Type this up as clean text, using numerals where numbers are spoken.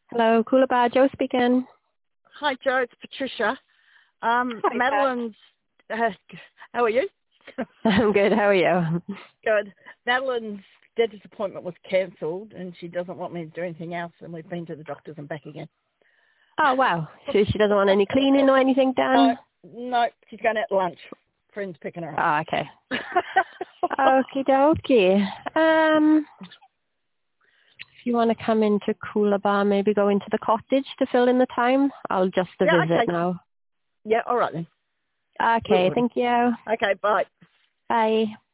Hello, Coolabah, Joe speaking. Hi, Joe. It's Patricia. Hi, Pat. Madeline's. How are you? I'm good. How are you? Good. Madeline's dentist appointment was cancelled, and she doesn't want me to do anything else. And we've been to the doctors and back again. Oh, wow. So she doesn't want any cleaning or anything No, done? no, she's going out to lunch. Friends picking her up. Oh, okay. Okie dokie. If you want to come into Coolabah, maybe go into the cottage to fill in the time. I'll just the Yeah. visit Okay. now. Yeah. All right then. Okay, thank you. Okay. Bye. Bye.